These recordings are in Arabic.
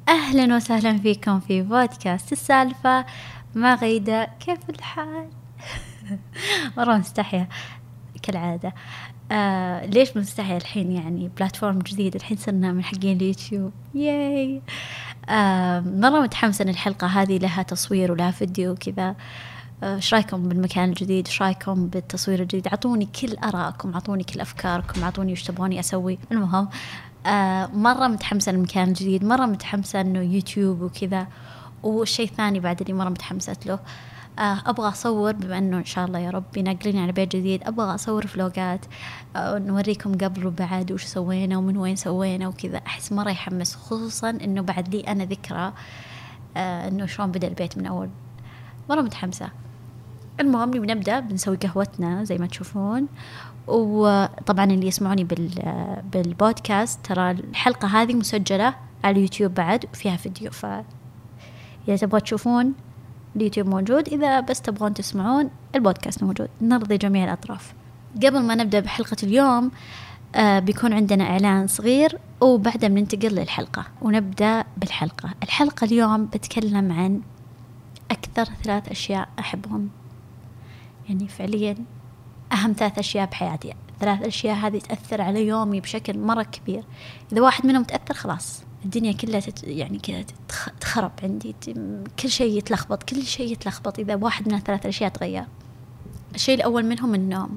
أهلا وسهلا فيكم في بودكاست السالفة مع غيدة. كيف الحال؟ مرة مستحية كالعادة. ليش مستحية الحين؟ يعني بلاتفورم جديد الحين صرنا من حقين اليوتيوب. ياي. مرة متحمسة إن الحلقة هذه لها تصوير ولها فيديو وكذا. ايش رايكم بالمكان الجديد؟ ايش رايكم بالتصوير الجديد؟ اعطوني كل ارائكم، اعطوني كل افكاركم، اعطوني وش تبغوني اسوي. المهم مرة متحمسة للمكان الجديد، مرة متحمسة انه يوتيوب وكذا. والشيء الثاني بعد اللي مرة متحمسة له، ابغى اصور، بما انه ان شاء الله يا رب ينقلني على بيت جديد، ابغى اصور فلوجات، نوريكم قبل وبعد وش سوينا ومن وين سوينا وكذا. احس مرة يحمس، خصوصا انه بعد لي انا ذكرى انه شلون بدأ البيت من اول. مرة متحمسة. المهم بنبدأ، بنسوي قهوتنا زي ما تشوفون. وطبعا اللي يسمعوني بالبودكاست، ترى الحلقة هذه مسجلة على اليوتيوب بعد وفيها فيديو، فإذا تبغوا تشوفون اليوتيوب موجود، إذا بس تبغون تسمعون البودكاست موجود. نرضي جميع الأطراف. قبل ما نبدأ بحلقة اليوم بيكون عندنا إعلان صغير وبعدها بننتقل للحلقة ونبدأ بالحلقة. الحلقة اليوم بتكلم عن أكثر 3 أشياء أحبهم، يعني فعليا أهم 3 أشياء بحياتي. 3 أشياء هذه تأثر على يومي بشكل مرة كبير. إذا واحد منهم تأثر خلاص الدنيا كلها يعني كذا تخرب عندي، كل شيء يتلخبط، كل شيء يتلخبط إذا واحد من ال3 أشياء تغير. الشيء الأول منهم النوم.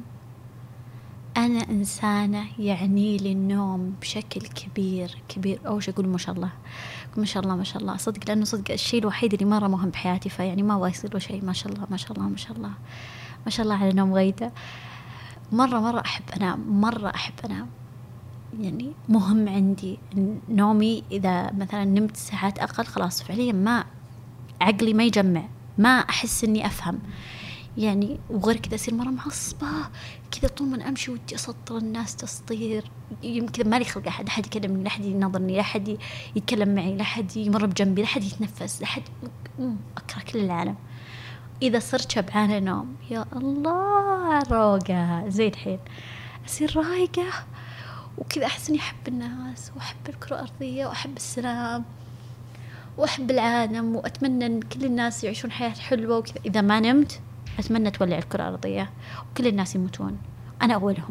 أنا إنسانة يعني لي النوم بشكل كبير كبير. أول شيء أقول ما شاء الله ما شاء الله ما شاء الله، صدق، لأنه صدق الشيء الوحيد اللي مرة مهم بحياتي، فيعني ما أبغى يصير له شيء. ما شاء الله ما شاء الله ما شاء الله ما شاء الله على نوم غيدة. مرة أحب أنام، مرة أحب أنام، يعني مهم عندي نومي. إذا مثلا نمت ساعات أقل خلاص فعليا ما عقلي ما يجمع، ما أحس إني أفهم يعني. وغير كذا أصير مرة معصبة كذا، طول ما أمشي ودي أسطر الناس تسطير، يمكن مالي خلق أحد يكلمني، لا أحد ينظرني، لا أحد يتكلم معي، لا أحد يمر بجنبي، لا أحد يتنفس، لا أحد. أكره كل العالم. إذا صرت شبعانة نوم يا الله روقة زي الحين، أصير رايقة وكذا، أحس إني أحب الناس وأحب الكرة الأرضية وأحب السلام وأحب العالم، وأتمنى أن كل الناس يعيشون حياة حلوة وكذا. إذا ما نمت أتمنى تولع الكرة الأرضية وكل الناس يموتون، أنا أولهم.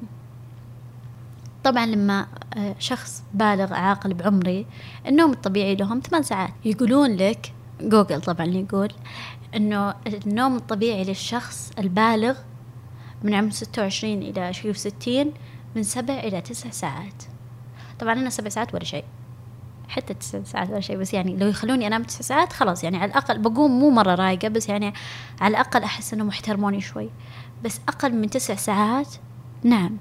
طبعا لما شخص بالغ عاقل بعمري، النوم الطبيعي لهم 8 ساعات. يقولون لك جوجل طبعا يقول إنه النوم الطبيعي للشخص البالغ من عمر 26 إلى 60 من 7 إلى 9 ساعات. طبعا أنا 7 ساعات ولا شيء، حتى 9 ساعات ولا شيء، بس يعني لو يخلوني أنام 9 ساعات خلاص، يعني على الأقل بقوم مو مرة رايقة، بس يعني على الأقل أحس إنه محترموني شوي. بس أقل من 9 ساعات نعم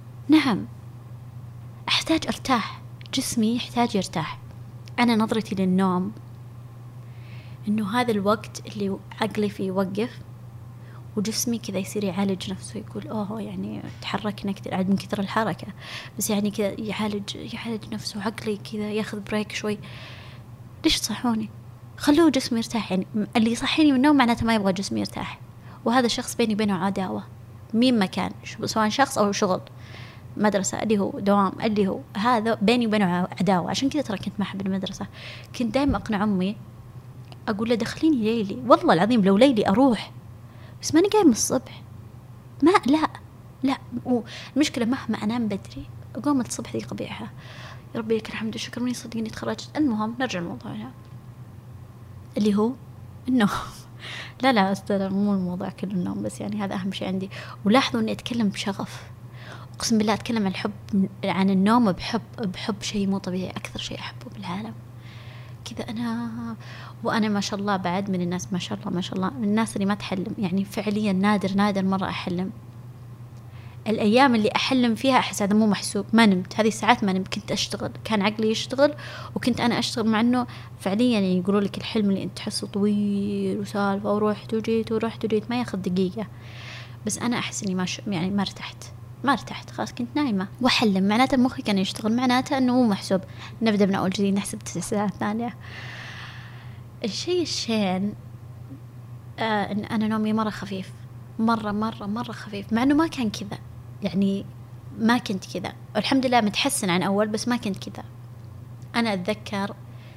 أحتاج أرتاح، جسمي يحتاج يرتاح. أنا نظرتي للنوم إنه هذا الوقت اللي عقلي فيه يوقف وجسمي كذا يصير يعالج نفسه، يقول أوه يعني تحركنا كثير عاد من كثر الحركة، بس يعني كذا يعالج نفسه، عقلي كذا ياخذ بريك شوي. ليش تصحوني؟ خلوه جسمي يرتاح. يعني اللي يصحيني من النوم معناته ما يبغى جسمي يرتاح، وهذا الشخص بيني وبينه عداوة مين ما كان، سواء شخص أو شغل، مدرسة اللي هو دوام اللي هو هذا، بيني وبينه عداوة. عشان كذا ترى كنت ما أحب المدرسة، كنت دائما أقنع أمي، أقول له دخليني ليلي، والله العظيم لو ليلي أروح، بس ماني قايم الصبح. ما لا المشكلة مهما أنام بدري أقوم الصبح ذي قبيحة. يا ربي لك الحمد والشكر مني صدقني تخرجت. المهم نرجع لموضوعنا اللي هو النوم. لا أستاذ، مو الموضوع كله النوم، بس يعني هذا أهم شيء عندي. ولاحظوا أني أتكلم بشغف، أقسم بالله أتكلم عن الحب، عن النوم بحب شيء مو طبيعي، أكثر شيء أحبه بالعالم كذا أنا. وأنا ما شاء الله بعد من الناس ما شاء الله من الناس اللي ما تحلم، يعني فعليا نادر مرة أحلم. الأيام اللي أحلم فيها أحس هذا مو محسوب، ما نمت هذه الساعات، ما نمت، كنت أشتغل، كان عقلي يشتغل وكنت أنا أشتغل، مع أنه فعليا يعني يقولوا لك الحلم اللي أنت تحسه طويل وسالفة ورحت وجيت ما ياخذ دقيقة، بس أنا أحس إني يعني ما ارتحت خلاص، كنت نايمة وأحلم، معناته مخي كان يشتغل، معناته أنه مو محسوب. نبدأ من أول جديد، نحسب 9 ساعات ثانية. الشيء الشين إن أنا نومي مرة خفيف، مرة خفيف، مع أنه ما كان كذا، يعني ما كنت كذا، الحمد لله متحسن عن أول، بس ما كنت كذا. أنا أتذكر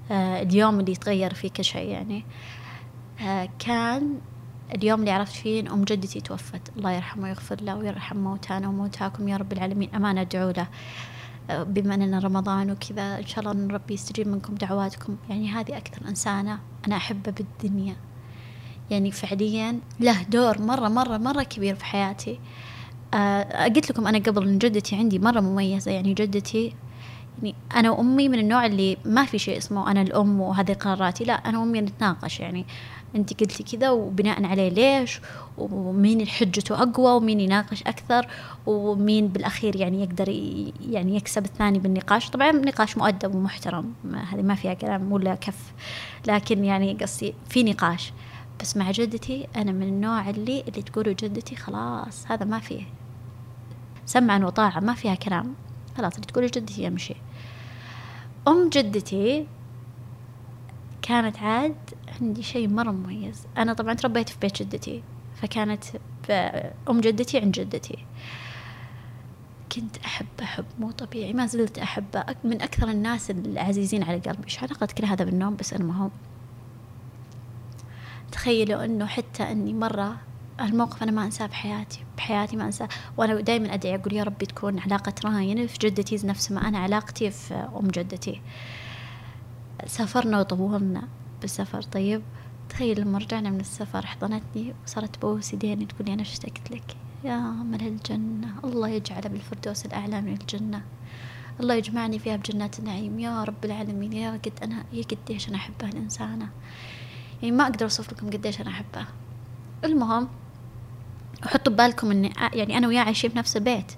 اليوم اللي يتغير فيه كل شيء يعني. كان اليوم اللي عرفت فيه إن أم جدتي توفت، الله يرحمه ويغفر له ويرحم موتانا وموتاكم يا رب العالمين. أمانة أدعو له بما أننا رمضان وكذا، إن شاء الله أن ربي يستجيب منكم دعواتكم. يعني هذه أكثر إنسانة أنا أحبها بالدنيا، يعني فعليا له دور مرة مرة مرة كبير في حياتي. قلت لكم أنا قبل إن جدتي عندي مرة مميزة. يعني جدتي، يعني أنا وأمي من النوع اللي ما في شيء اسمه أنا الأم وهذه قراراتي، لا، أنا وأمي نتناقش. يعني أنت قلتي كذا وبناء عليه ليش، ومين حجته أقوى، ومين يناقش أكثر، ومين بالأخير يعني يقدر يعني يكسب الثاني بالنقاش. طبعا نقاش مؤدب ومحترم، هذه ما فيها كلام ولا كف، لكن يعني قصدي في نقاش. بس مع جدتي أنا من النوع اللي تقولوا جدتي خلاص هذا ما فيه سمعا وطاعة، ما فيها كلام، خلاص اللي تقولوا جدتي يمشي. أم جدتي كانت عاد عندي شيء مرة مميز. أنا طبعا تربيت في بيت جدتي، فكانت أم جدتي عند جدتي. كنت أحب مو طبيعي، ما زلت أحبه، من أكثر الناس العزيزين على قلبي. إيش علاقة كل هذا بالنوم؟ بس المهم تخيلوا أنه حتى أني مرة الموقف أنا ما أنساه بحياتي ما أنساه، وأنا دائما أدعي أقول يا ربي تكون علاقة راين في جدتي نفس ما أنا علاقتي في أم جدتي. سافرنا وطولنا بالسفر. طيب تخيل لما رجعنا من السفر حضنتني وصارت بوس يديني تقول لي أنا اشتقت لك يا مل الجنة، الله يجعله بالفردوس الأعلى من الجنة، الله يجمعني فيها بجنات النعيم يا رب العالمين. يا قديش أنا أحبها الإنسانة، يعني ما أقدر أوصف لكم قديش أنا أحبها. المهم حطوا ببالكم إن يعني أنا وياه عايشين في نفس البيت.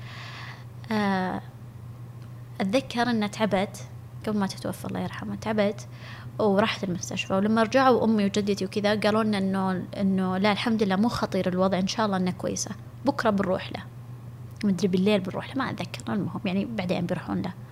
أتذكر إن تعبت قبل ما تتوفى الله يرحمها، تعبت ورحت المستشفى، ولما رجعوا أمي وجدتي وكذا قالوا لنا إنه لا الحمد لله مو خطير الوضع، إن شاء الله إنه كويسة، بكرة بنروح له، مدري بالليل بنروح له، ما أتذكر. المهم يعني بعدين بيروحون له.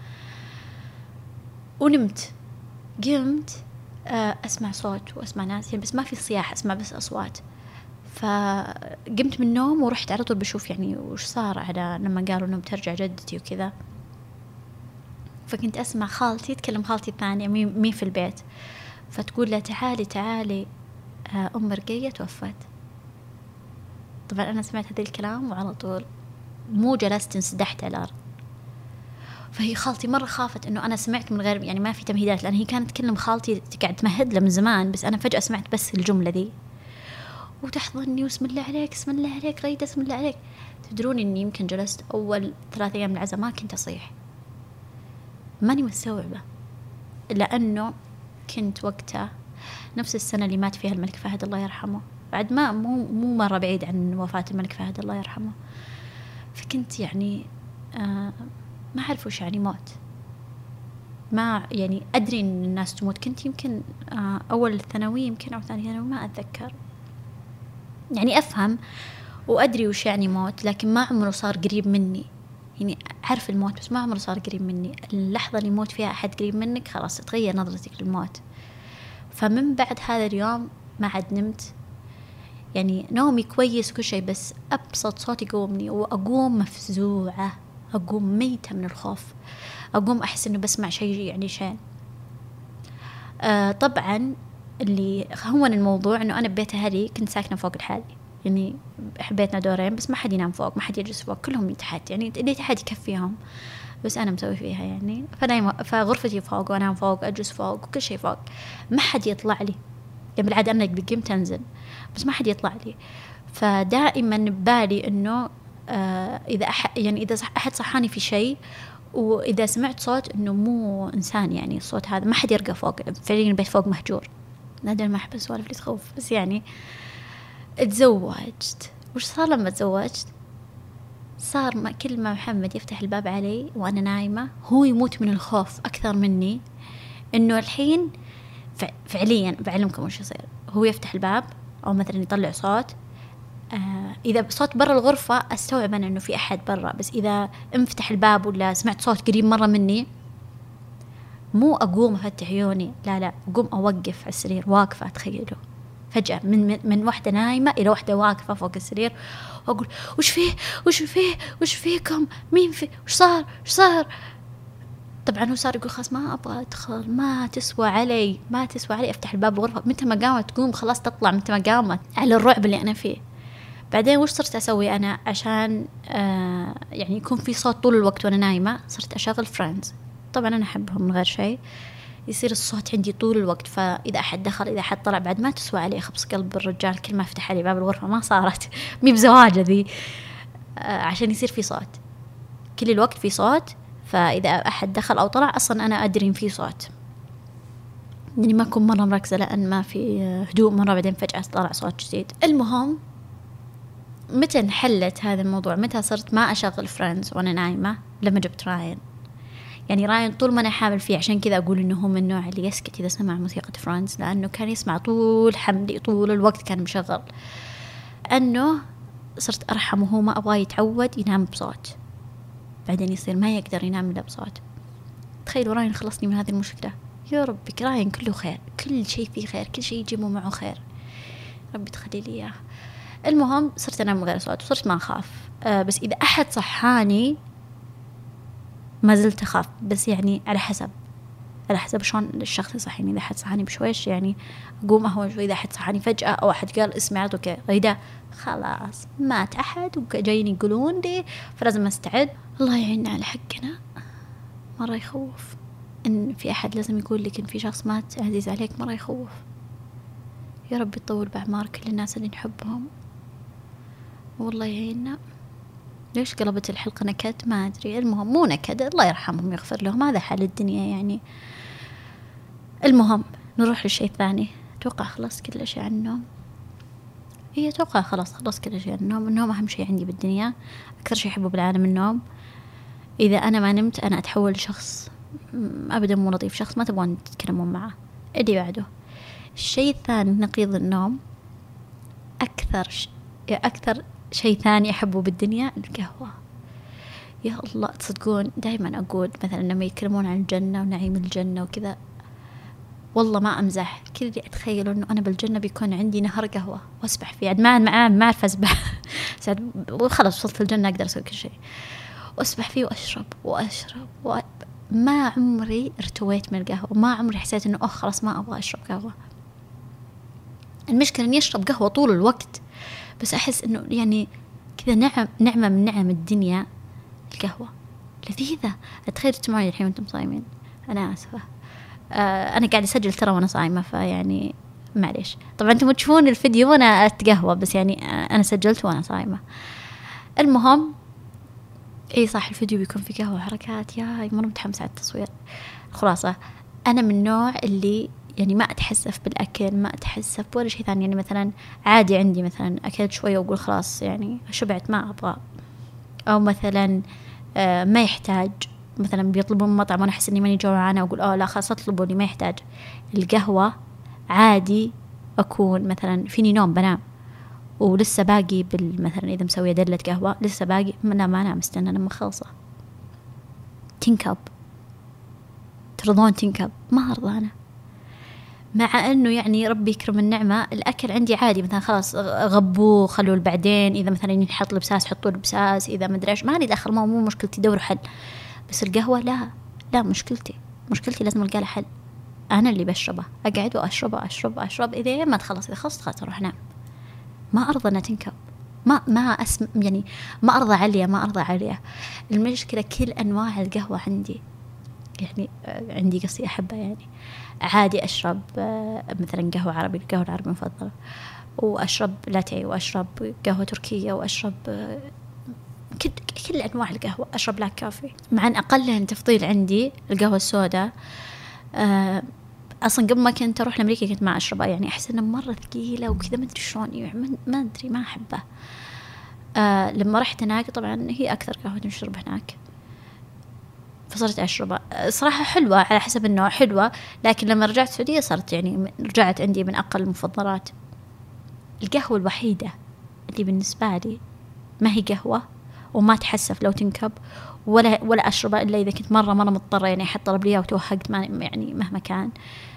ونمت، قمت أسمع صوت وأسمع ناس يعني، بس ما في صياح، أسمع بس أصوات. فقمت من النوم ورحت على طول بشوف يعني وش صار على لما قالوا إنه بترجع جدتي وكذا. فكنت أسمع خالتي تكلم، خالتي الثانية مين في البيت، فتقول له تعالي أم رقية توفت. طبعا أنا سمعت هذا الكلام وعلى طول مو جلست انسدحت على الأرض. فهي خالتي مرة خافت إنه أنا سمعت من غير يعني ما في تمهيدات، لأن هي كانت تكلم خالتي قاعد تمهد له من زمان، بس أنا فجأة سمعت بس الجملة ذي وتحضني واسم الله عليك اسم الله عليك غيدة اسم الله عليك. تدرون إني يمكن جلست أول 3 أيام من العزاء ما كنت أصيح، ماني مستوعبة، لأنه كنت وقتها نفس السنة اللي مات فيها الملك فهد الله يرحمه، بعد ما مو مرة بعيد عن وفاة الملك فهد الله يرحمه. فكنت يعني ما أعرف وش يعني موت، ما يعني أدري إن الناس تموت. كنت يمكن أول ثانوي يمكن أو ثاني ثانوي ما أتذكر، يعني أفهم وأدري وش يعني موت، لكن ما عمره صار قريب مني. يعني أعرف الموت بس ما عمره صار قريب مني. اللحظة اللي يموت فيها أحد قريب منك خلاص تتغير نظرتك للموت. فمن بعد هذا اليوم ما عاد نمت، يعني نومي كويس وكل شيء، بس أبسط صوت يقومني وأقوم مفزوعة، أقوم ميتة من الخوف، أقوم أحس إنه بسمع شيء يعني شين. طبعا اللي هون الموضوع إنه أنا ببيت أهلي كنت ساكنة فوق الحالي، يعني بيتنا دورين بس ما حد ينام فوق، ما حد يجلس فوق، كلهم تحت، يعني اللي تحت يكفيهم، بس أنا مسوي فيها يعني. فغرفتي فوق وأنام فوق، أجلس فوق وكل شيء فوق، ما حد يطلع لي، يعني بالعادة أنا قمت أنزل بس ما حد يطلع لي. فدائما ببالي إنه إذا يعني إذا أحد صحاني في شيء وإذا سمعت صوت إنه مو إنسان، يعني الصوت هذا ما حد يرقى فوق، فعليا البيت فوق مهجور. نادر ما أحب السوالف اللي تخوف. بس يعني تزوجت، وش صار لما تزوجت؟ صار كل ما محمد يفتح الباب علي وأنا نايمة هو يموت من الخوف أكثر مني. إنه الحين فعليا بعلمكم وش يصير، هو يفتح الباب أو مثلا يطلع صوت، إذا صوت برا الغرفة أستوعب أنا إنه في أحد برا، بس إذا انفتح الباب ولا سمعت صوت قريب مرة مني مو أقوم أفتح عيوني، لا أقوم أوقف على السرير واقفة. تخيلوا فجأة من واحدة نايمة إلى واحدة واقفة فوق السرير وأقول وش فيه وش فيكم، مين في، وش صار. طبعا هو صار يقول خلاص ما أبغى أدخل، ما تسوى علي أفتح الباب الغرفة، متى ما قامت تقوم خلاص تطلع، متى ما قامت على الرعب اللي أنا فيه. بعدين وش صرت أسوي أنا عشان يعني يكون في صوت طول الوقت وأنا نايمة؟ صرت أشغل فريندز، طبعا أنا أحبهم من غير شيء، يصير الصوت عندي طول الوقت، فإذا أحد دخل إذا أحد طلع بعد ما تسوى عليه خبص قلب الرجال كل ما فتح علي باب الغرفة، ما صارت مي بزواجة ذي، عشان يصير في صوت كل الوقت، في صوت، فإذا أحد دخل أو طلع أصلا أنا أدري إن في صوت، يعني ما أكون مرة مركزة لأن ما في هدوء مرة بعدين فجأة طلع صوت جديد. المهم متى انحلت هذا الموضوع؟ متى صرت ما أشغل فريندز وأنا نايمة؟ لما جبت راين. يعني راين طول ما أنا حامل فيه، عشان كذا أقول إنه هو من النوع اللي يسكت إذا سمع موسيقى فريندز، لأنه كان يسمع طول حملي طول الوقت كان مشغل، أنه صرت أرحم وهو ما أبغى يتعود ينام بصوت، بعدين يصير ما يقدر ينام إلا بصوت. تخيلوا راين خلصني من هذه المشكلة. يا ربي راين كله خير، كل شيء فيه خير، كل شيء يجيبه معه خير، ربي تخلي لي إياه. المهم صرت أنام من غير صوت وصرت ما أخاف، بس إذا أحد صحاني ما زلت أخاف، بس يعني على حسب شلون الشخص يصحيني. إذا أحد صحاني بشويش يعني أقوم أهون شوي، إذا أحد صحاني فجأة أو أحد قال اسمع عطوك غيدا خلاص مات أحد وجايين يقولون لي، فلازم أستعد. الله يعيننا على حقنا، مرة يخوف إن في أحد لازم يقول لك إن في شخص مات عزيز عليك، مرة يخوف. يا رب يطول بأعمار كل الناس اللي نحبهم، والله يعيننا. ليش قلبت الحلقة نكد؟ ما أدري، المهم مو نكد، الله يرحمهم يغفر لهم، هذا حال الدنيا يعني. المهم نروح للشيء الثاني. أتوقع خلاص كل شيء عن النوم. أتوقع خلاص كل شيء عن النوم. النوم أهم شيء عندي بالدنيا، أكثر شيء أحبه بالعالم النوم. إذا أنا ما نمت أنا أتحول لشخص أبدا مو لطيف، شخص ما تبغون تتكلمون معه. اللي بعده الشيء الثاني نقيض النوم، أكثر شيء ثاني أحبه بالدنيا القهوة. يا الله تصدقون دائما أقول مثلا لما يتكلمون عن الجنة ونعيم الجنة وكذا، والله ما أمزح، كل اللي أتخيل إنه أنا بالجنة بيكون عندي نهر قهوة وأسبح فيه. عاد ما أعرف أسبح ساعد وخلاص وصلت الجنة أقدر أسوي كل شيء، وأسبح فيه وأشرب ما عمري ارتويت من القهوة، ما عمري حسيت إنه خلاص ما أبغى أشرب قهوة. المشكلة إني أشرب قهوة طول الوقت، بس أحس إنه يعني كذا نعمة من نعم الدنيا. القهوة لذيذة. أتخيل تسمعوني الحين وأنتم صايمين، أنا آسفة، أنا قاعد أسجل ترى وأنا صايمة، فيعني معليش. طبعا أنتم تشوفون الفيديو وأنا أتقهوى، بس يعني أنا سجلت وأنا صايمة. المهم صح الفيديو بيكون في قهوة وحركات، يا مرة متحمسة على التصوير. الخلاصة أنا من النوع اللي يعني ما أتحسف بالأكل، ما أتحسف ولا شيء ثاني. يعني مثلا عادي عندي مثلا أكلت شوية وأقول خلاص يعني شبعت ما أبغى، أو مثلا ما يحتاج، مثلا بيطلبون مطعم وأنا أحس إني ماني جوعانة وأقول لا خلاص أطلبوا لي ما يحتاج. القهوة عادي أكون مثلا فيني نوم بنام ولسه باقي مثلا إذا مسوية دلة قهوة لسه باقي ما أنام، استنى لما خلصه. تنكب ترضون تنكب؟ ما أرضى أنا، مع أنه يعني ربي يكرم النعمة الأكل عندي عادي، مثلا خلاص غبوه خلوه بعدين، إذا مثلا ينحط لبساس حطوا لبساس، إذا مدري إيش ما لي دخل، مو مشكلتي، دوروا حل. بس القهوة لا مشكلتي لازم ألقى لها حل. أنا اللي بشربه، أقعد وأشرب إذا ما تخلص، إذا خلصت أروح أنام. ما أرضى أنها تنكب، ما يعني ما أرضى عليها. المشكلة كل أنواع القهوة عندي، يعني عندي قصي أحبها، يعني عادي أشرب مثلا قهوة عربي، القهوة العربية مفضلة، وأشرب لاتيه، وأشرب قهوة تركية، وأشرب كل أنواع القهوة، أشرب بلاك كافي. مع أن أقلها تفضيل عندي القهوة السوداء. أصلا قبل ما كنت أروح لأمريكا كنت ما أشربها، يعني أحس إنها مرة ثقيلة وكذا، ما أدري شلون، يعني ما أدري ما أحبها. لما رحت هناك طبعا هي أكثر قهوة نشرب هناك، فصرت أشربها. صراحة حلوة على حسب النوع حلوة، لكن لما رجعت السعودية صرت يعني رجعت عندي من أقل المفضلات. القهوة الوحيدة اللي بالنسبة لي ما هي قهوة وما تحسف لو تنكب ولا أشربها إلا إذا كنت مرة مضطرة، يعني أحط طلب ليها وتوهقت يعني مهما كان.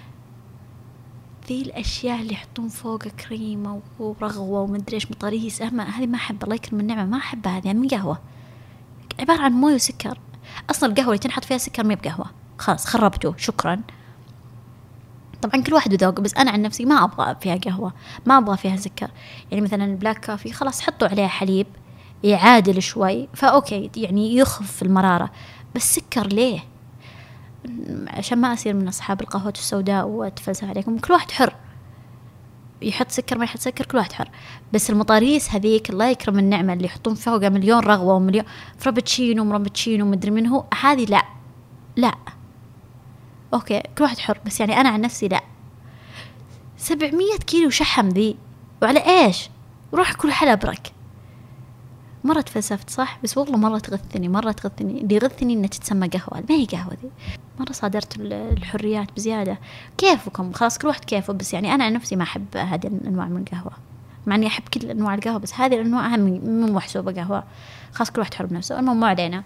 ذي الأشياء اللي يحطون فوق كريمة ورغوة ومدري إيش مطريس، هذه ما أحب، الله يكرم النعمة ما أحبها. هذه يعني من قهوة عبارة عن موية وسكر، أصلا القهوة اللي تنحط فيها سكر ما بقهوة، خلاص خربته، شكرا. طبعا كل واحد وذوقه، بس أنا عن نفسي ما أبغى فيها قهوة، ما أبغى فيها سكر. يعني مثلا البلاك كافي خلاص حطوا عليها حليب يعادل شوي، فأوكي يعني يخف المرارة، بس سكر ليه؟ عشان ما أصير من أصحاب القهوة السوداء وأتفلسف عليكم. كل واحد حر، يحط سكر ما يحط سكر، كل واحد حر. بس المطاريس هذيك الله يكرم النعمة اللي يحطون فوقها مليون رغوة ومليون فرابتشينو مرابتشينو مدري منه، هذه لا لا، أوكي كل واحد حر، بس يعني أنا عن نفسي لا. 700 كيلو شحم ذي، وعلى إيش؟ روح كل حلا برك. مرة تفلسفت صح، بس والله مرة تغثني، مرة تغثني. اللي يغثني إنها تتسمى قهوة، ما هي قهوة ذي. مرة صادرت الحريات بزيادة. كيفكم، خلاص كل واحد كيفه، بس يعني أنا عن نفسي ما أحب هذه الأنواع من القهوة، مع إني أحب كل أنواع القهوة، بس هذه الأنواع مو محسوبة قهوة. خلاص كل واحد حر بنفسه. المهم مو علينا.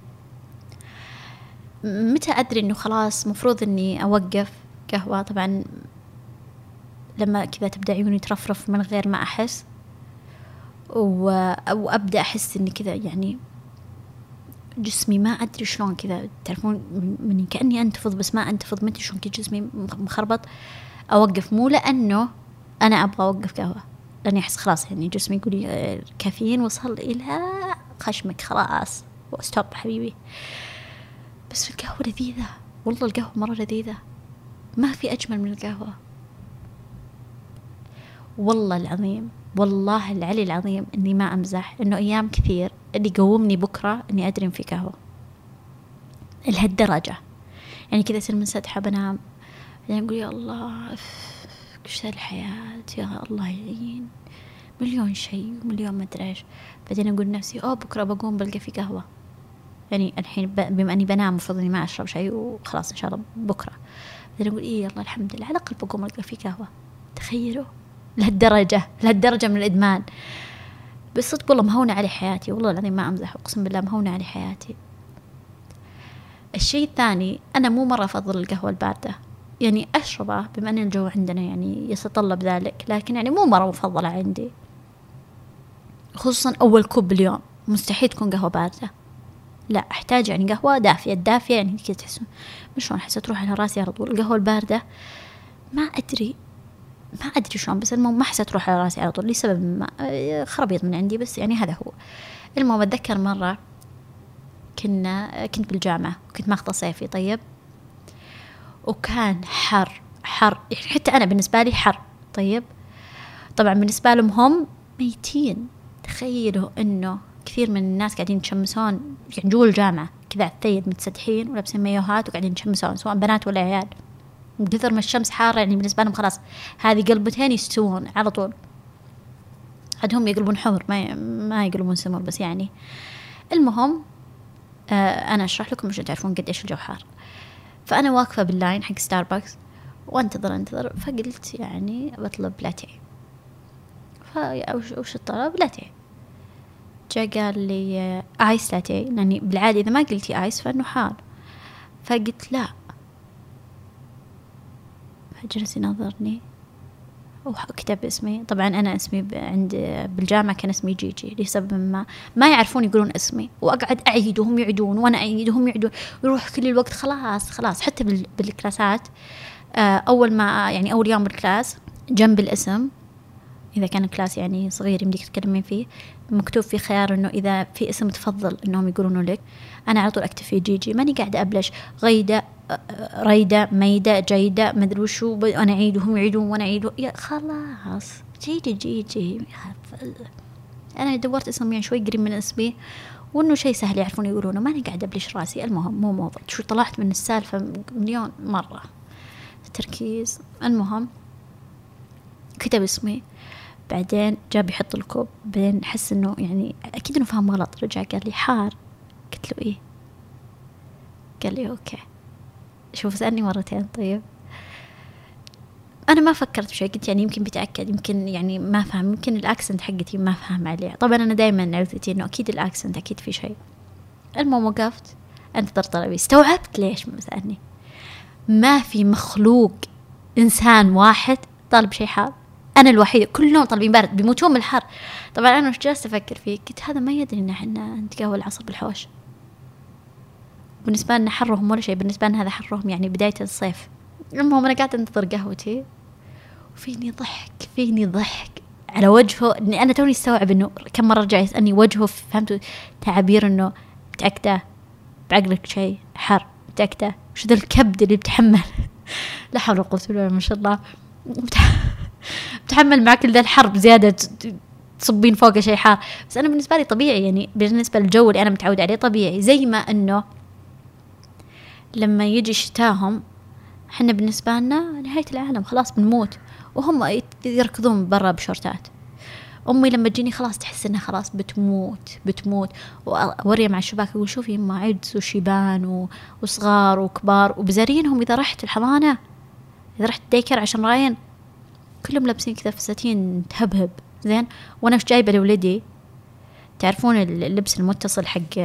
متى أدري إنه خلاص مفروض إني أوقف قهوة؟ طبعا لما كذا تبدأ عيوني ترفرف من غير ما أحس، وأبدأ أحس إني كذا يعني جسمي ما أدري شلون كذا، تعرفون مني كأني أنتفض بس ما أنتفض، ما أدري شلون كذا جسمي مخربط. أوقف، مو لأنه أنا أبغى أوقف قهوة، لأني أحس خلاص يعني جسمي يقول لي الكافيين وصل إلى خشمك خلاص، ستوب حبيبي. بس القهوة لذيذة، والله القهوة مرة لذيذة، ما في أجمل من القهوة. والله العظيم، والله العلي العظيم إني ما أمزح، إنه أيام كثير اللي يقومني بكرة إني أدري في قهوة لهالدرجة. يعني كذا أصير منسدحة بنام، يعني أقول يا الله إيش الحياة، يا الله يعين، مليون شيء ومليون ما أدري إيش. بعدين أقول نفسي بكرة بقوم بلقى في قهوة. يعني الحين بما أني بنام مفروض إني ما أشرب شيء وخلاص إن شاء الله بكرة. بعدين أقول يا الله الحمد لله على الأقل بقوم ألقى في قهوة. تخيلوا لهالدرجة من الإدمان. بس صدق والله مهونة علي حياتي، والله العظيم ما أمزح، أقسم بالله مهونة علي حياتي. الشيء الثاني، أنا مو مرة أفضل القهوة الباردة، يعني أشربها بما أن الجو عندنا يعني يتطلب ذلك، لكن يعني مو مرة مفضلة عندي، خصوصا أول كوب باليوم. مستحيل تكون قهوة باردة، لا أحتاج يعني قهوة دافية. الدافية يعني كذا تحسون مش شلون، أحس تروح على راسي على طول. القهوة الباردة ما أدري شلون، بس المهم ما أحس تروح على راسي على طول لسبب ما خربيط من عندي، بس يعني هذا هو. المهم أتذكر مرة كنت بالجامعة وكنت ماخذة صيفي، طيب، وكان حر يعني حتى أنا بالنسبة لي حر، طيب. طبعا بالنسبة لهم هم ميتين. تخيلوا إنه كثير من الناس قاعدين يتشمسون يعني جوا الجامعة كذا على الثيد، متسدحين ولابسين مايوهات وقاعدين يتشمسون، سواء بنات ولا عيال. كثر ما الشمس حارة يعني بالنسبة لهم خلاص هذه قلبتين يستوون على طول. عندهم يقلبون حمر، ما يقلبون سمر، بس يعني المهم أنا أشرح لكم عشان تعرفون قد إيش الجو حار. فأنا واقفة باللاين حق ستاربكس وانتظر، فقلت يعني بطلب لاتيه. وش الطلب؟ لاتيه. جاء قال لي آيس لاتيه، لأني بالعادة إذا ما قلتي آيس فإنه حار، فقلت لا. فجلس ينظرني وكتب اسمي. طبعا أنا اسمي بالجامعة كان اسمي جيجي، لسبب ما يعرفون يقولون اسمي، وأقعد أعيد وهم يعيدون وأنا أعيد وهم يعيدون، يروح كل الوقت. خلاص حتى بالكلاسات أول ما يعني أول يوم بالكلاس جنب الاسم، إذا كان الكلاس يعني صغير يمديك تتكلمين فيه، مكتوب في خيار إنه إذا في اسم تفضل إنهم يقولونه لك، أنا على طول أكتب فيه جيجي، ماني قاعدة أبلش غيدة ريدة ميدة جيدة مدري وشو، أنا أعيد وهم يعيدون وأنا أعيد يا خلاص جيجي. أنا دورت اسم يعني شوي قريب من اسمي وإنه شيء سهل يعرفون يقولونه، ماني قاعدة أبلش راسي. المهم مو موضوع شو، طلعت من السالفة مليون مرة تركيز. المهم كتب اسمي، بعدين جاب يحط الكوب، بعدين حس إنه يعني أكيد إنه فهم غلط، رجع قال لي حار. قلت له إيه؟ قال لي أوكي. شوف سألني مرتين. طيب أنا ما فكرت بشيء، قلت يعني يمكن بيتأكد، يمكن يعني ما فهم، يمكن الأكسنت حقتي ما فهم عليه. طبعا أنا دايما عرفتي إنه أكيد الأكسنت أكيد في شيء. المهم وقفت أنتظر طلبي، استوعبت ليش ما سألني. ما في مخلوق إنسان واحد طالب شيء حار، أنا الوحيدة، كلهم طالبين بارد بيموتون من الحر. طبعا أنا مش جالسة أفكر فيه، قلت هذا ما يدري إن إحنا نتقهوى العصر بالحوش. بالنسبة لنا حرهم ولا شيء، بالنسبة لنا هذا حرهم يعني بداية الصيف. المهم أنا قاعدة أنتظر قهوتي فيني ضحك على وجهه، إني أنا توني استوعب إنه كم مرة رجع يسألني وجهه، فهمتوا تعابير إنه متأكدة بعقلك شيء حر، متأكدة وش ذا الكبد اللي بتحمل لا حول ولا قوة إلا بالله ما شاء الله، بتحمل معك ذا الحرب زيادة تصبين فوق شيء حار. بس أنا بالنسبة لي طبيعي، يعني بالنسبة للجو اللي أنا متعود عليه طبيعي. زي ما إنه لما يجي شتاهم حنا بالنسبة لنا نهاية العالم، خلاص بنموت، وهم يركضون برا بشورتات. أمي لما تجيني خلاص تحس إنها خلاص بتموت وأوري مع الشباك أقول شوفي يما عجز وشيبان وصغار وكبار، وبزارينهم إذا رحت الحضانة، إذا رحت ديكر عشان راين كلهم لابسين كذا فساتين تهبهب زين. وأنا وش جايبة لولدي، تعرفون اللبس المتصل حق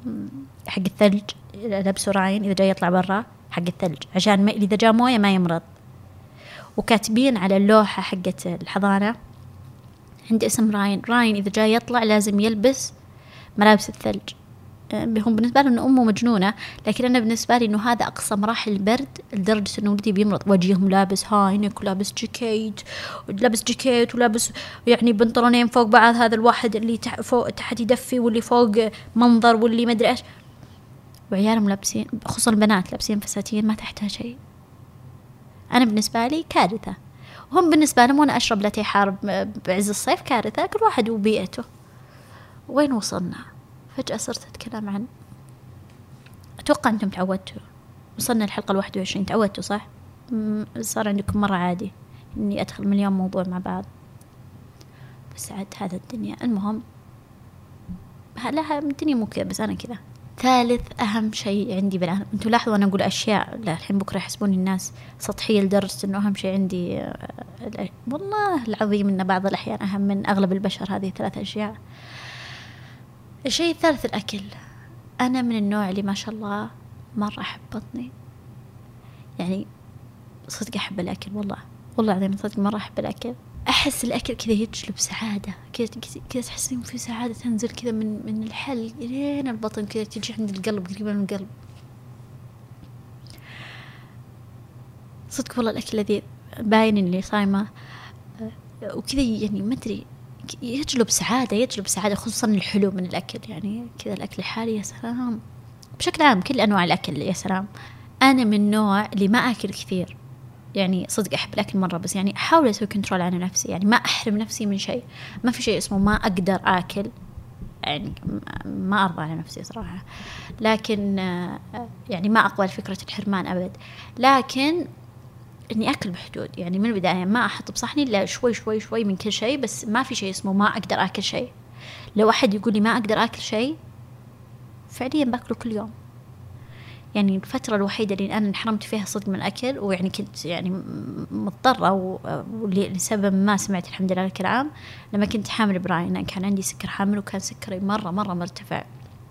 الثلج لبسه راين إذا جاي يطلع برا حق الثلج، عشان إذا جاء موية ما يمرض. وكاتبين على اللوحة حقة الحضانة عندي اسم راين إذا جاي يطلع لازم يلبس ملابس الثلج. هم بالنسبة لي إنه أمه مجنونة، لكن أنا بالنسبة لي إنه هذا أقصى مراحل البرد، لدرجة إنه ولدي بيمرض وجيهم لابس هاينك ولابس جاكيت ولابس يعني بنطلونين فوق بعض، هذا الواحد اللي فوق تحت يدفي واللي فوق منظر واللي ما أدري إيش، وعيالهم لابسين خصوصا البنات لابسين فساتين ما تحتها شيء. أنا بالنسبة لي كارثة، وهم بالنسبة لهم وأنا أشرب لاتيه حار بعز الصيف كارثة، كل واحد وبيئته. وين وصلنا؟ فجأة صرت أتكلم عن، أتوقع أنتم تعودتوا، وصلنا الحلقة 21 تعودتوا صح؟ صار عندكم مرة عادي إني أدخل مليون موضوع مع بعض، بس عاد هذا الدنيا. المهم لا الدنيا مو كذا، بس أنا كذا. ثالث أهم شيء عندي بالعالم، أنتوا لاحظوا أنا أقول أشياء لا الحين بكرة يحسبوني الناس سطحية لدرجة إنه أهم شيء عندي والله العظيم إن بعض الأحيان أهم من أغلب البشر. هذه 3 أشياء. الشيء الثالث الأكل. أنا من النوع اللي ما شاء الله مرة أحب بطني، يعني صدق أحب الأكل، والله العظيم صدق مرة أحب الأكل. أحس الأكل كذا يجلب سعادة، كذا تحسين في سعادة تنزل كذا من الحلق لين البطن، كذا تجي عند القلب قريبة من القلب. صدق والله الأكل الذي باين اللي صايمة وكذا يعني ما أدري يجلب سعادة، خصوصا الحلو من الأكل، يعني كذا الأكل الحالي يا سلام. بشكل عام كل أنواع الأكل يا سلام. أنا من النوع اللي ما أكل كثير، يعني صدق أحب الأكل مرة، بس يعني أحاول أسوي كنترول على نفسي، يعني ما أحرم نفسي من شيء. ما في شيء اسمه ما أقدر أكل، يعني ما أرضى على نفسي صراحة، لكن يعني ما أقبل فكرة الحرمان أبد، لكن إني أكل بحدود. يعني من البداية ما أحط بصحني إلا شوي من كل شيء، بس ما في شيء اسمه ما أقدر أكل شيء. لو أحد يقول لي ما أقدر أكل شيء فعليا باكله كل يوم. يعني الفترة الوحيدة اللي أنا انحرمت فيها صدق من الأكل، ويعني كنت يعني مضطرة ولسبب ما سمعت الحمد لله الكلام، لما كنت حامل براين كان عندي سكر حامل، وكان سكري مرة مرتفع،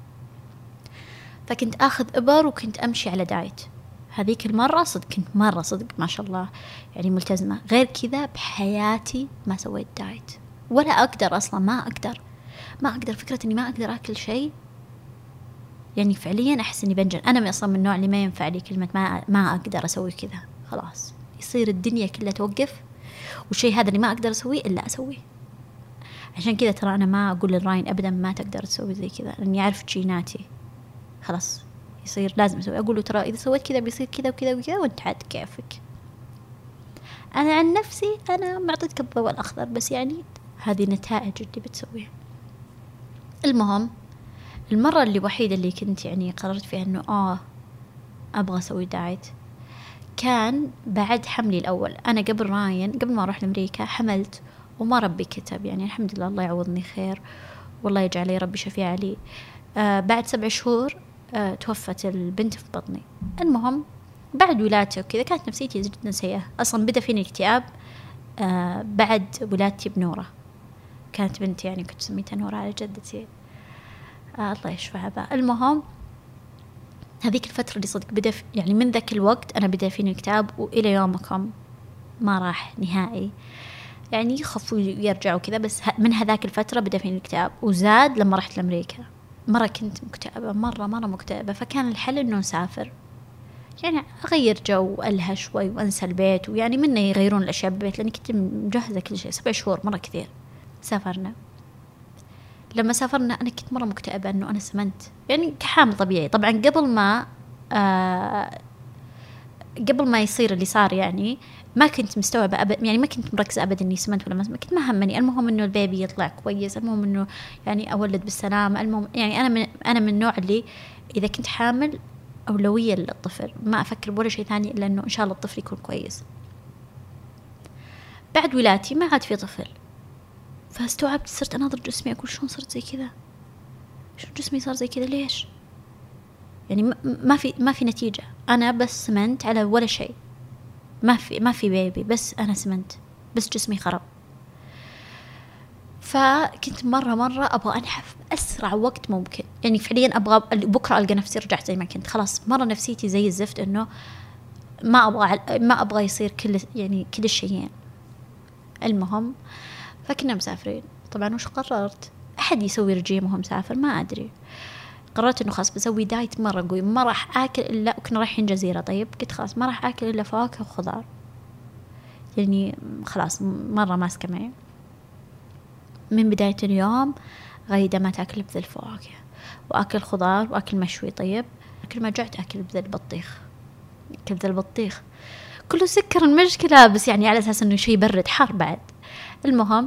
فكنت أخذ إبر وكنت أمشي على دايت. هذيك المرة كنت مرة صدق ما شاء الله يعني ملتزمة. غير كذا بحياتي ما سويت دايت ولا أقدر أصلا، ما أقدر فكرة إني ما أقدر أكل شيء، يعني فعليا أحس إني بنجن. أنا أصلا من النوع اللي ما ينفع لي كلمة ما أقدر أسوي كذا، خلاص يصير الدنيا كلها توقف، والشيء هذا اللي ما أقدر أسويه إلا أسويه. عشان كذا ترى أنا ما أقول للراين أبدا ما تقدر تسوي زي كذا، لأني أعرف جيناتي خلاص يصير لازم أسوي. أقول له ترى إذا سويت كذا بيصير كذا وكذا وكذا، وأنت عاد كيفك. أنا عن نفسي أنا معطيتك الضوء الأخضر، بس يعني هذه نتائج اللي بتسويها. المهم المرة اللي وحيدة اللي كنت يعني قررت فيها إنه أبغى أسوي دايت كان بعد حملي الأول. أنا قبل راين قبل ما أروح لأمريكا حملت وما ربي كتب، يعني الحمد لله الله يعوضني خير والله يجعل لي ربي شفيع لي. بعد 7 شهور توفت البنت في بطني. المهم بعد ولادتي وكذا كانت نفسيتي جدا سيئة، أصلا بدأ فيني اكتئاب بعد ولادتي بنورة. كانت بنتي يعني كنت سميتها نورة على جدتي، الله يشفعها بقى. المهم هذيك الفترة اللي صدق بدأ يعني من ذاك الوقت أنا بدأ فيني اكتئاب، وإلى يومكم ما راح نهائي، يعني يخفوا يرجعوا كذا. بس من هذاك الفترة بدأ فيني اكتئاب، وزاد لما رحت لأمريكا. مرة كنت مكتئبة، مرة مكتئبة. فكان الحل إنه نسافر، يعني أغير جو، ألهى شوي وأنسى البيت، ويعني منا يغيرون الأشياء بالبيت لأني كنت مجهزة كل شيء. 7 شهور مرة كثير. سافرنا. لما سافرنا أنا كنت مرة مكتئبة إنه أنا سمنت، يعني كحامل طبيعي طبعا. قبل ما يصير اللي صار يعني ما كنت مستوعبة يعني ما كنت مركزة أبدا إني سمنت ولا ما سمنت، كنت ما همني. المهم إنه البيبي يطلع كويس، المهم إنه يعني أولد بالسلامة، المهم يعني أنا من النوع اللي إذا كنت حامل أولوية للطفل، ما أفكر بولا شيء ثاني إلا إنه إن شاء الله الطفل يكون كويس. بعد ولادتي ما عاد في طفل، فاستوعبت، صرت أناظر جسمي أقول شلون صرت زي كذا، شلون جسمي صار زي كذا، ليش؟ يعني ما في نتيجة. أنا بس سمنت على ولا شيء، ما في بيبي، بس أنا سمنت، بس جسمي خرب. فكنت مرة أبغى أنحف بأسرع وقت ممكن، يعني فعليا أبغى بكرة ألقى نفسي رجعت زي ما كنت. خلاص مرة نفسيتي زي الزفت، إنه ما أبغى يصير كل الشيئين. المهم فكنا مسافرين طبعا. وش قررت؟ أحد يسوي رجيم وهو مسافر؟ ما أدري. قررت إنه خلاص بسوي دايت مرة قوي، ما راح آكل إلا، وكنا رايحين جزيرة. طيب قلت خلاص ما راح آكل إلا فواكه وخضار، يعني خلاص مرة ماسكة معي من بداية اليوم. غيدة ما تاكل بذل الفواكه، وأكل خضار وأكل مشوي. طيب كل ما جعت أكل بذل البطيخ، كبذل البطيخ كله سكر المشكلة، بس يعني على أساس إنه شيء برد حار بعد. المهم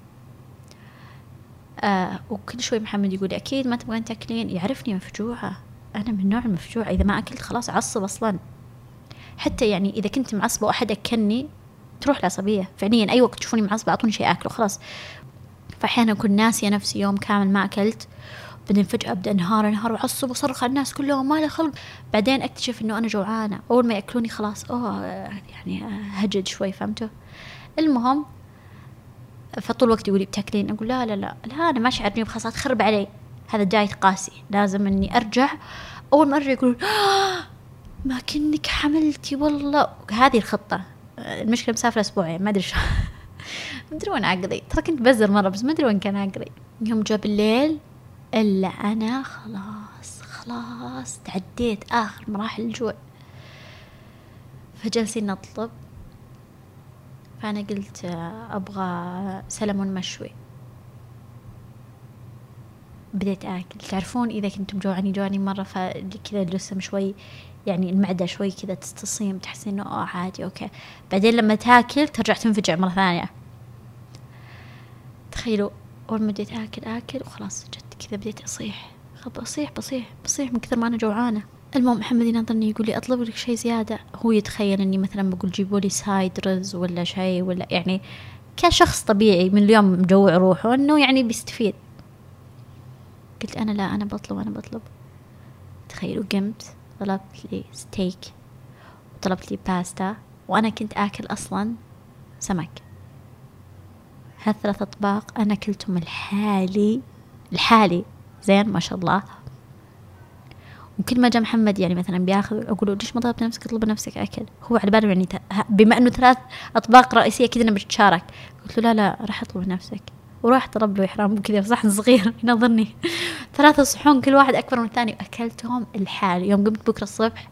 وكل شوي محمد يقول أكيد ما تبغين تاكلين، يعرفني مفجوعة، أنا من نوع المفجوعة، إذا ما أكلت خلاص أعصب أصلا. حتى يعني إذا كنت معصبة وأحد أكلني تروح العصبية فعليا، أي وقت تشوفوني معصبة أعطوني شيء أكله خلاص. فأحيانا أكون ناسية نفسي يوم كامل ما أكلت، بعدين فجأة أبدأ انهار وأعصب وصرخ على الناس كلهم ما له خلق. بعدين أكتشف إنه أنا جوعانة، أول ما يأكلوني خلاص يعني هجد شوي، فهمتوا؟ المهم فطول الوقت يقولي بتاكلين، أقول لا أنا ما شعرني بخلاص تخرب علي، هذا دايت قاسي، لازم إني أرجع. أول ما أرجع يقولون ما كنك حملتي والله. هذه الخطة. المشكلة مسافرة أسبوعين، ما أدري شو ما أدري وين عقلي، ترى كنت بزر مرة بس ما أدري وين كان عقلي. يوم جاء بالليل إلا أنا خلاص تعديت آخر مراحل الجوع، فجلسين نطلب. فأنا قلت أبغى سلمون مشوي. بديت أكل. تعرفون إذا كنتم جوعني مرة فكذا الجسم شوي، يعني المعدة شوي كذا تستصيم، تحسين إنه عادي أوكي. بعدين لما تاكل ترجع تنفجع مرة ثانية. تخيلوا أول ما بديت أكل وخلاص جت كذا بديت أصيح بصيح من كثر ما أنا جوعانة. المهم محمد ينظرني يقول لي أطلب لك شيء زيادة. هو يتخيل إني مثلا بقول جيبوا لي سايد رز ولا شيء، ولا يعني كشخص طبيعي من اليوم مجوع روحه إنه يعني بيستفيد. قلت أنا لا، أنا بطلب. تخيلوا قمت طلبت لي ستيك وطلبت لي باستا، وأنا كنت آكل أصلا سمك. هالثلاث أطباق أنا كلتهم الحالي زين ما شاء الله. وكل ما جاء محمد يعني مثلا بياخذ أقول له ليش ما طلبت نفسك، اطلب نفسك أكل. هو على باله يعني بما أنه 3 أطباق رئيسية كذا أنا بتشارك. قلت له لا راح أطلب نفسك، وراح طلب له إحرام كذا صحن صغير ينظرني 3 صحون كل واحد أكبر من الثاني، وأكلتهم الحال. يوم قمت بكرة الصبح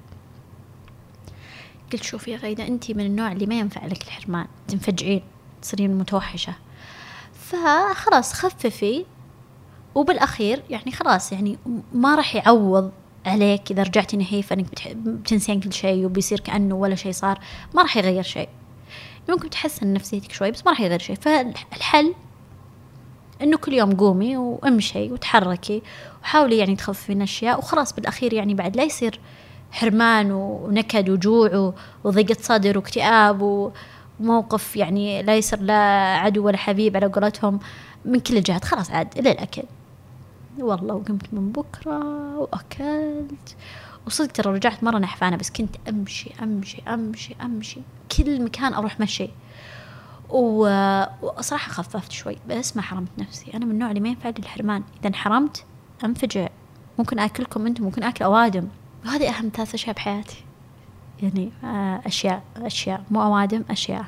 قلت شوفي يا غيدة، أنتي من النوع اللي ما ينفع لك الحرمان، تنفجعين تصيرين متوحشة، فخلاص خففي. وبالأخير يعني خلاص يعني ما راح يعوض عليك إذا رجعتي نحيفة أنك بتنسين كل شيء وبيصير كأنه ولا شيء صار. ما راح يغير شيء، ممكن تحسن نفسيتك شوي بس ما راح يغير شيء. فالحل إنه كل يوم قومي وامشي وتحركي وحاولي يعني تخففي من أشياء، وخلاص بالأخير يعني بعد لا يصير حرمان ونكد وجوع وضيقة صدر واكتئاب وموقف يعني لا يصير لا عدو ولا حبيب على قولتهم من كل الجهات. خلاص عاد إلى الأكل والله. وقمت من بكرة وأكلت، وصدق ترى رجعت مرة نحفانة، بس كنت أمشي كل مكان أروح مشي. وصراحة خففت شوي بس ما حرمت نفسي. أنا من النوع اللي ما ينفع لي الحرمان، إذا انحرمت أنفجع. ممكن أكلكم أنتم، ممكن أكل أوادم، وهذه أهم 3 أشياء بحياتي يعني. أشياء مو أوادم، أشياء.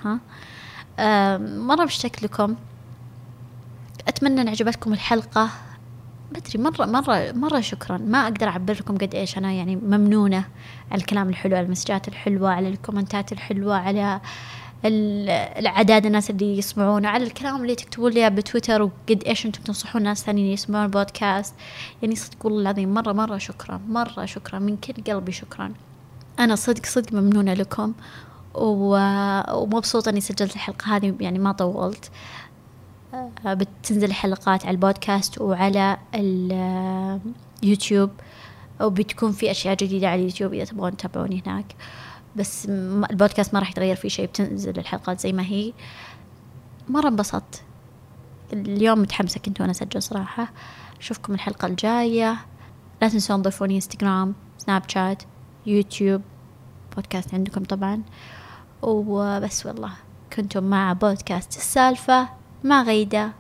مرة بشتكي لكم. أتمنى أن عجبتكم الحلقة. بدري مرة مرة مرة شكرا، ما أقدر أعبر لكم قد إيش أنا يعني ممنونة على الكلام الحلو، على المسجات الحلوة، على الكومنتات الحلوة، على العداد الناس اللي يسمعون، على الكلام اللي تكتبون لي بتويتر، وقد إيش أنتم تنصحون ناس ثانيين يسمعون البودكاست. يعني صدق والله العظيم مرة مرة شكرا، مرة شكرا من كل قلبي، شكرا. أنا صدق صدق ممنونة لكم، ومبسوطة أني سجلت الحلقة هذه، يعني ما طولت. بتنزل الحلقات على البودكاست وعلى اليوتيوب، وبتكون في أشياء جديدة على اليوتيوب إذا تبغون تتابعوني هناك. بس البودكاست ما راح يتغير فيه شيء، بتنزل الحلقات زي ما هي. مرة انبسطت اليوم، متحمسة كنت وأنا أسجل صراحة. أشوفكم الحلقة الجاية. لا تنسون تضيفوني انستغرام، سناب شات، يوتيوب، بودكاست عندكم طبعا. وبس والله، كنتم مع بودكاست السالفة مع غيدة.